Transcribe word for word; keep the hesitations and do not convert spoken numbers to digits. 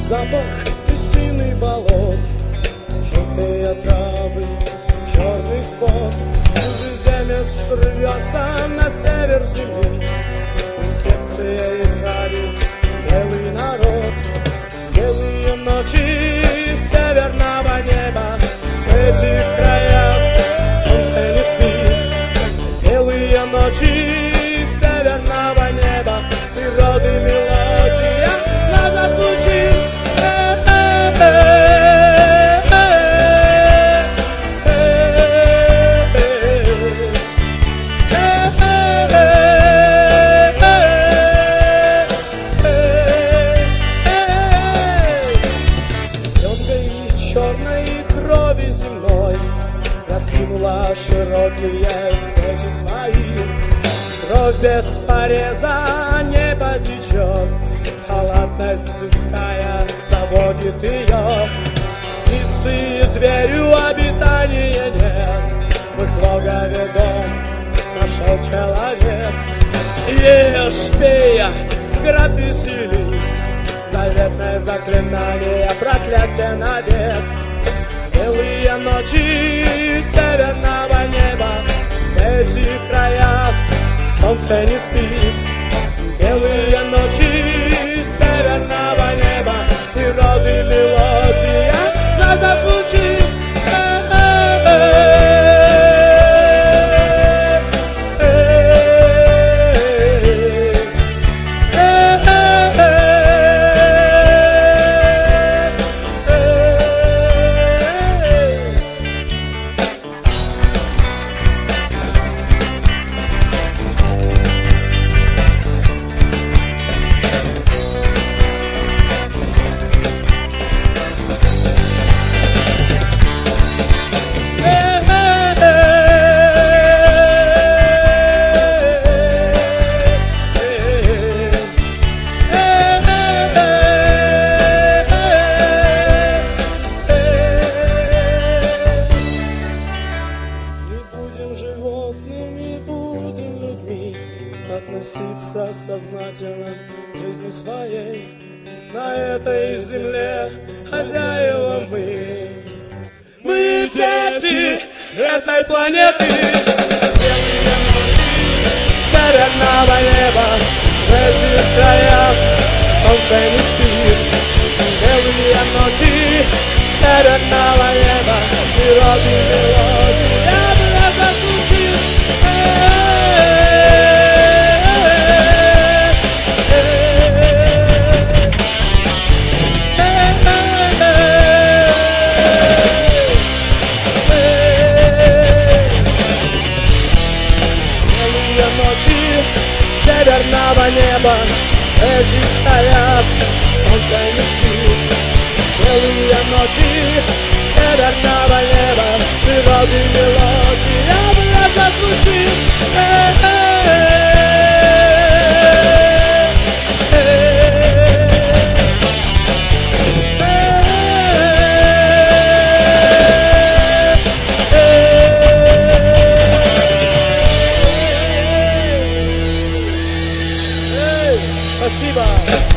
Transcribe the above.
запах песиный болот, желтые травы, черный вход. Чужеземец рвется на север земли, инфекция и травит белый народ. Белые ночи северного неба, в этих краях солнце не спит. Белые ночи северного неба, природы мелодия надо звучит. Раскинула широкие сети свои. Кровь без пореза не потечет, халатность людская заводит ее. Птицы и зверю обитания нет, в их логове дом нашел человек. Ешь, пей, град веселись, заветное заклинание, проклятие навек. Белые ночи северного неба, в этих краях солнце не спит. Белые ночи северного неба, природы мелодия надо звучит. Относиться сознательно к жизни своей. На этой земле хозяева мы, мы дети этой планеты. Белые ночи северного неба, в этих краях солнце не спит. Белые ночи северного неба, природы мелодия надо звучит. Северного неба, в этих краях солнце не спит. Белые ночи северного неба, природы мелодия надо звучит. Спасибо.